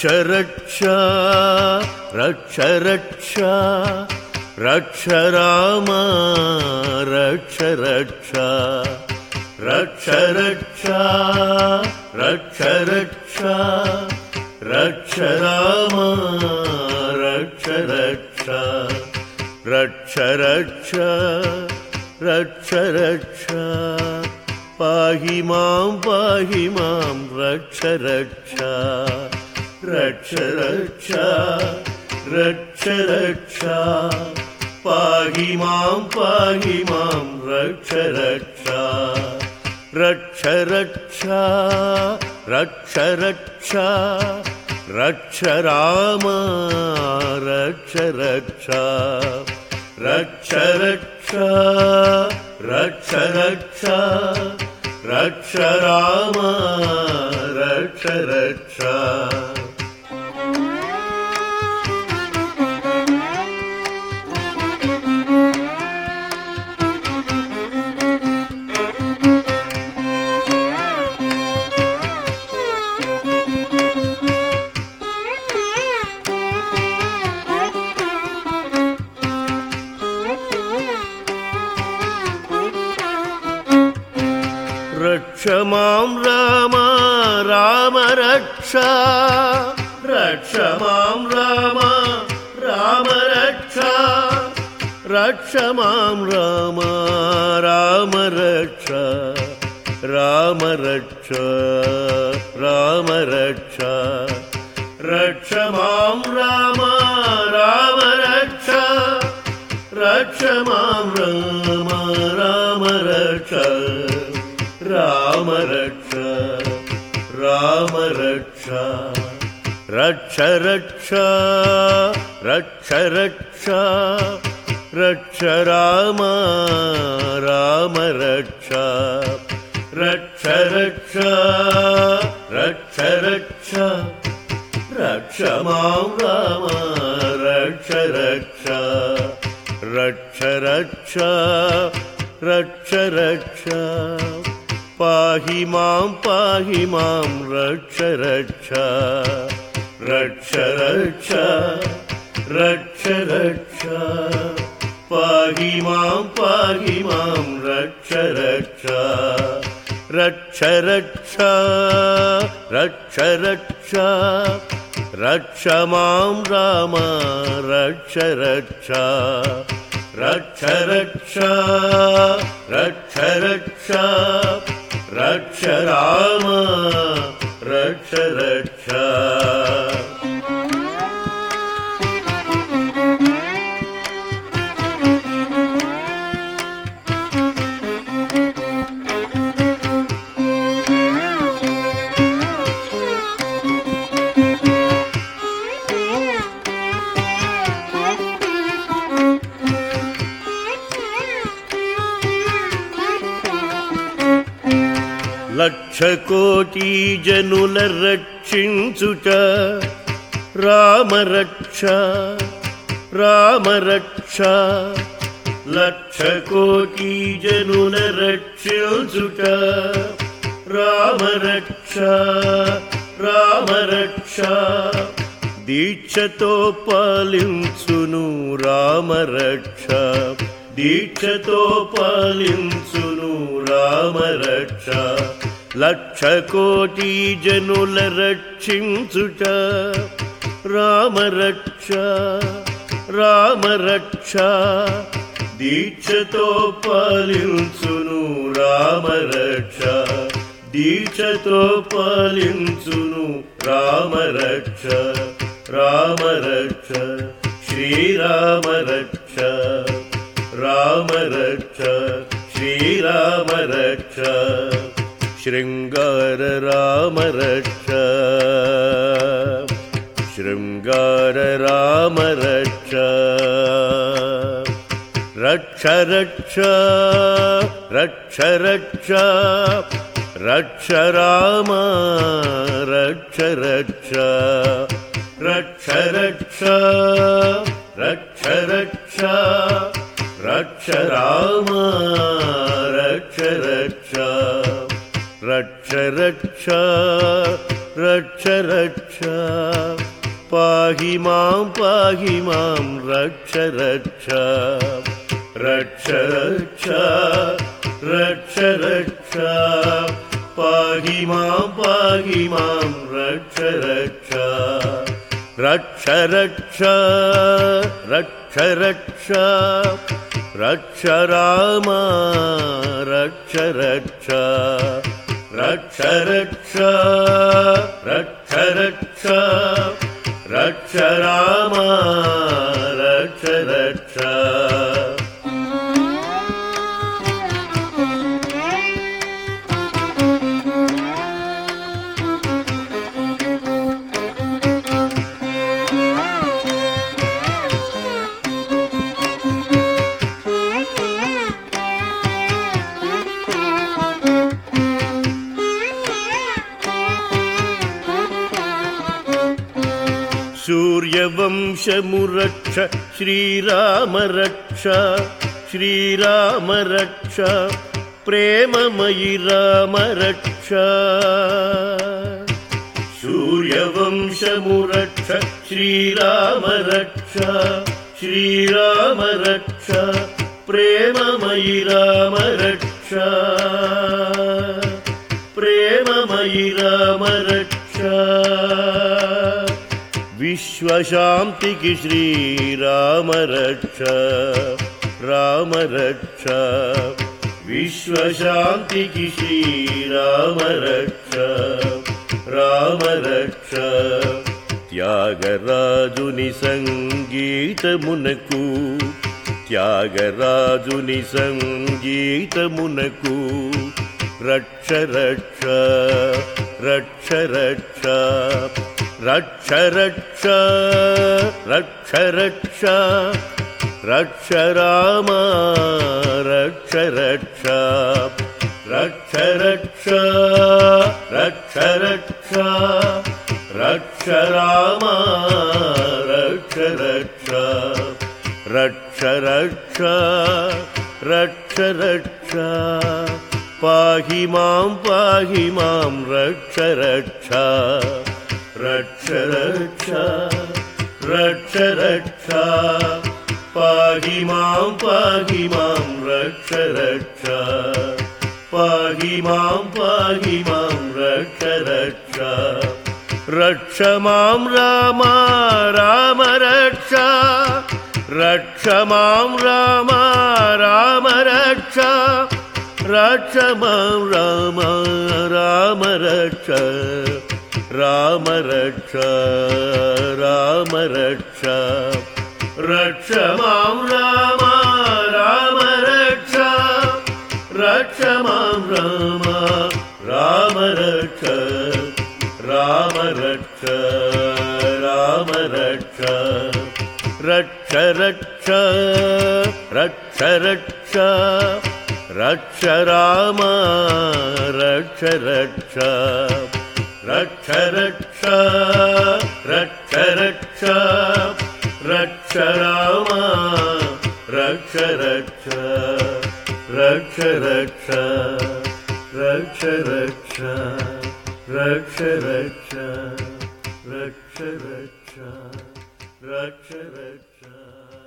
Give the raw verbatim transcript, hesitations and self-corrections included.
रक्ष रक्ष रक्ष रक्ष रक्ष राम रक्ष रक्ष रक्ष रक्ष रक्ष रक्ष रक्ष राम रक्ष रक्ष रक्ष रक्ष रक्ष रक्ष पाहि मां पाहि मां रक्ष रक्ष रक्ष रक्ष रक्ष रक्ष पाहि मां पाहि मां रक्ष रक्ष रक्ष रक्ष रक्ष रक्ष रक्ष राम रक्ष रक्ष रक्ष रक्ष रक्ष रक्ष रक्ष राम रक्ष रक्ष रक्ष मां राम राम रक्ष रक्ष मां राम राम रक्ष रक्ष मां राम राम रक्ष राम रक्ष राम रक्ष रक्ष मां राम राम रक्ष रक्ष मां राम राम रक्ष राम रक्ष राम रक्ष रक्ष रक्ष रक्ष रक्ष रक्ष राम राम रक्ष रक्ष रक्ष रक्ष रक्ष रक्ष मां राम रक्ष रक्ष रक्ष रक्ष रक्ष रक्ष पाहि मां पाहि मां रक्ष रक्ष रक्ष रक्ष रक्ष रक्ष पाहि मां पाहि मां रक्ष रक्ष रक्ष रक्ष रक्ष रक्ष रक्ष मां राम रक्ष रक्ष रक्ष रक्ष रक्ष रक्ष रक्ष राम रक्ष रक्ष లక్ష కోటి జనుల రక్షించుట రామ రక్ష రామ రక్ష లక్ష కోటి జనుల రక్షించుట రామ రక్ష రామ రక్ష దీక్షతో పాలించును రామ రక్ష దీక్షతో పాలించును రామ రక్ష లక్ష కోటి జనుల రక్షించుట రామ రక్ష రామ రక్ష దీక్షతో పాలించును రామ రక్ష దీక్షతో పాలించును రామ రక్ష రామ రక్ష శ్రీరామ రక్ష రామ రక్ష శ్రీరామ రక్ష శృంగార రామ రక్ష శృంగార రామ రక్ష రక్ష రక్ష రక్ష రక్ష రక్ష రామ రక్ష రక్ష రక్ష రక్ష రక్ష రక్ష రక్ష రామ రక్ష రక్ష రక్ష రక్ష रक्ष रक्ष पाहि मां पाहि मां रक्ष रक्ष रक्ष रक्ष रक्ष रक्ष पाहि मां पाहि मां रक्ष रक्ष रक्ष रक्ष रक्ष रक्ष रक्ष राम रक्ष रक्ष रक्ष रक्ष रक्ष रक्ष रक्ष राम रक्ष रक्ष सूर्यवंशमुरक्ष श्रीराम रक्ष श्रीराम रक्ष प्रेममयि राम रक्ष सूर्यवंशमुरक्ष श्रीराम रक्ष श्रीराम रक्ष प्रेममयि राम रक्ष प्रेममयि राम रक्ष विश्वशान्तिकी श्रीराम रक्ष राम रक्ष विश्वशान्तिकी श्रीराम रक्ष राम रक्ष त्यागराजुनि संगीतमुनकु त्यागराजुनि संगीतमुनकु रक्ष रक्ष रक्ष रक्ष रक्ष रक्ष रक्ष रक्ष रक्ष राम रक्ष रक्ष रक्ष रक्ष रक्ष रक्ष रक्ष राम रक्ष रक्ष रक्ष रक्ष रक्ष रक्ष पाहि मां पाहि मां रक्ष रक्ष रक्ष रक्ष रक्ष रक्ष पाहि मां पाहि मां रक्ष रक्ष पाहि मां पाहि मां रक्ष रक्ष रक्ष मां राम राम रक्ष रक्ष मां राम राम रक्ष रक्ष मां राम राम रक्ष राम रक्ष राम रक्ष रक्ष मां राम राम रक्ष रक्ष मां राम राम रक्ष राम रक्ष राम रक्ष रक्ष रक्ष रक्ष रक्ष रक्ष राम रक्ष रक्ष रक्ष रक्ष रक्ष रक्ष रक्ष राम रक्ष रक्ष रक्ष रक्ष रक्ष रक्ष रक्ष रक्ष रक्ष रक्ष रक्ष रक्ष